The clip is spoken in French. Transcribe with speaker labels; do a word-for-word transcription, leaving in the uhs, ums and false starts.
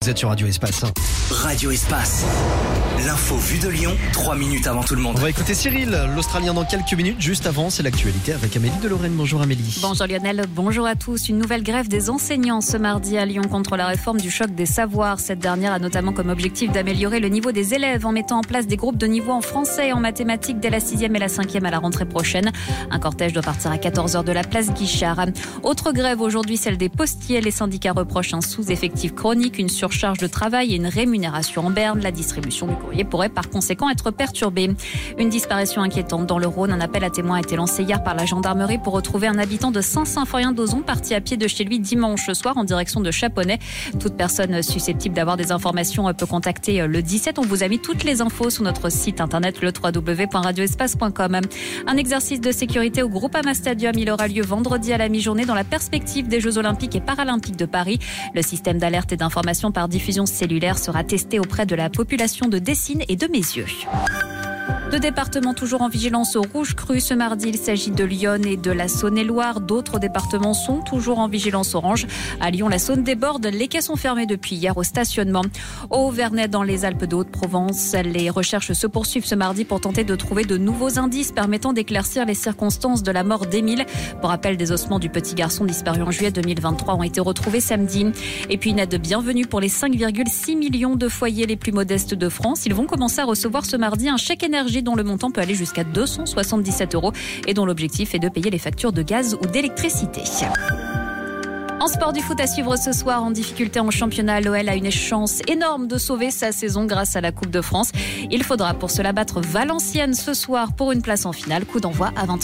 Speaker 1: Vous êtes sur Radio Espace.
Speaker 2: Radio Espace. L'info vue de Lyon, trois minutes avant tout le monde.
Speaker 1: On va écouter Cyril, l'Australien, dans quelques minutes. Juste avant, c'est l'actualité avec Amélie de Lorraine. Bonjour Amélie.
Speaker 3: Bonjour Lionel, bonjour à tous. Une nouvelle grève des enseignants ce mardi à Lyon contre la réforme du choc des savoirs. Cette dernière a notamment comme objectif d'améliorer le niveau des élèves en mettant en place des groupes de niveau en français et en mathématiques dès la sixième et la cinquième à la rentrée prochaine. Un cortège doit partir à quatorze heures de la place Guichard. Autre grève aujourd'hui, celle des postiers. Les syndicats reprochent un sous-effectif chronique, une surcharge de travail et une rémunération en berne. La distribution du courrier pourrait par conséquent être perturbée. Une disparition inquiétante dans le Rhône. Un appel à témoins a été lancé hier par la gendarmerie pour retrouver un habitant de Saint-Symphorien-d'Ozon parti à pied de chez lui dimanche soir en direction de Chaponnet. Toute personne susceptible d'avoir des informations peut contacter le dix-sept. On vous a mis toutes les infos sur notre site internet le w w w point radio espace point com. Un exercice de sécurité au Groupama Stadium. Il aura lieu vendredi à la mi-journée dans la perspective des Jeux Olympiques et Paralympiques de Paris. Le système d'alerte et d'information par diffusion cellulaire sera testé auprès de la population de Dessines et de Mézieux. Deux départements toujours en vigilance au rouge cru ce mardi. Il s'agit de Lyon et de la Saône-et-Loire. D'autres départements sont toujours en vigilance orange. À Lyon, la Saône déborde. Les quais sont fermés depuis hier au stationnement. Au Vernet, dans les Alpes de Haute-Provence, les recherches se poursuivent ce mardi pour tenter de trouver de nouveaux indices permettant d'éclaircir les circonstances de la mort d'Émile. Pour rappel, des ossements du petit garçon disparu en juillet deux mille vingt-trois ont été retrouvés samedi. Et puis une aide bienvenue pour les cinq virgule six millions de foyers les plus modestes de France. Ils vont commencer à recevoir ce mardi un chèque énergie dont le montant peut aller jusqu'à deux cent soixante-dix-sept euros et dont l'objectif est de payer les factures de gaz ou d'électricité. En sport, du foot à suivre ce soir. En difficulté en championnat, l'O L a une chance énorme de sauver sa saison grâce à la Coupe de France. Il faudra pour cela battre Valenciennes ce soir pour une place en finale. Coup d'envoi à vingt heures.